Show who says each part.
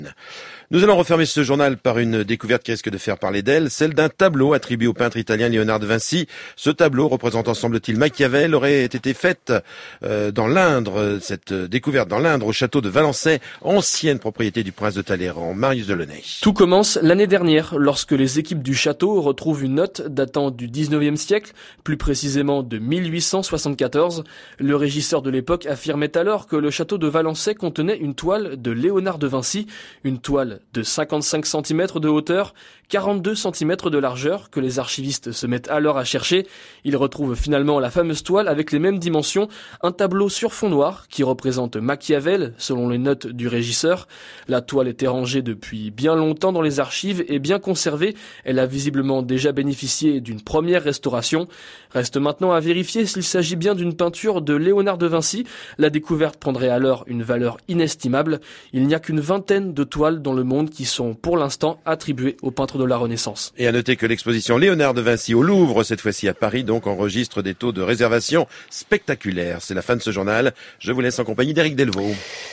Speaker 1: Nous allons refermer ce journal par une découverte qui risque de faire parler d'elle, celle d'un tableau attribué au peintre italien Léonard de Vinci. Ce tableau, représentant semble-t-il Machiavel, aurait été faite dans l'Indre, cette découverte dans l'Indre au château de Valençay, ancienne propriété du prince de Talleyrand. Marius Delaunay.
Speaker 2: Tout commence l'année dernière, lorsque les équipes du château retrouvent une note datant du 19e siècle, plus précisément de 1874. Le régisseur de l'époque affirmait alors que le château de Valençay contenait une toile de Léonard de Vinci, une toile de 55 cm de hauteur, 42 cm de largeur, que les archivistes se mettent alors à chercher. Ils retrouvent finalement la fameuse toile avec les mêmes dimensions, un tableau sur fond noir qui représente Machiavel, selon les notes du régisseur. La toile était rangée depuis bien longtemps dans les archives et bien conservée. Elle a visiblement déjà bénéficié d'une première restauration. Reste maintenant à vérifier s'il s'agit bien d'une peinture de Léonard de Vinci. La découverte prendrait alors une valeur inestimable. Il n'y a qu'une vingtaine de toiles dans le monde qui sont pour l'instant attribuées aux peintres de la Renaissance.
Speaker 1: Et à noter que l'exposition Léonard de Vinci au Louvre, cette fois-ci à Paris, donc enregistre des taux de réservation spectaculaires. C'est la fin de ce journal. Je vous laisse en compagnie d'Éric Delvaux.